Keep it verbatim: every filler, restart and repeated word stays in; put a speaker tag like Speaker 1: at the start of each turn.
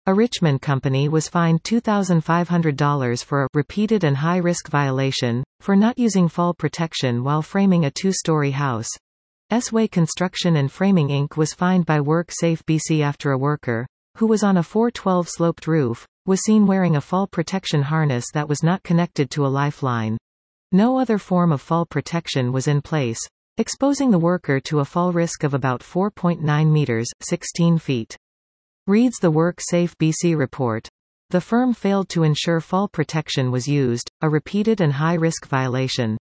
Speaker 1: A Richmond company was fined two thousand five hundred dollars for a repeated and high-risk violation, for not using fall protection while framing a two-story house. S-Way Construction and Framing Incorporated was fined by WorkSafe B C after a worker, who was on a four twelve sloped roof, was seen wearing a fall protection harness that was not connected to a lifeline. No other form of fall protection was in place, exposing the worker to a fall risk of about four point nine meters, sixteen feet. Reads the WorkSafe B C report. The firm failed to ensure fall protection was used, a repeated and high-risk violation.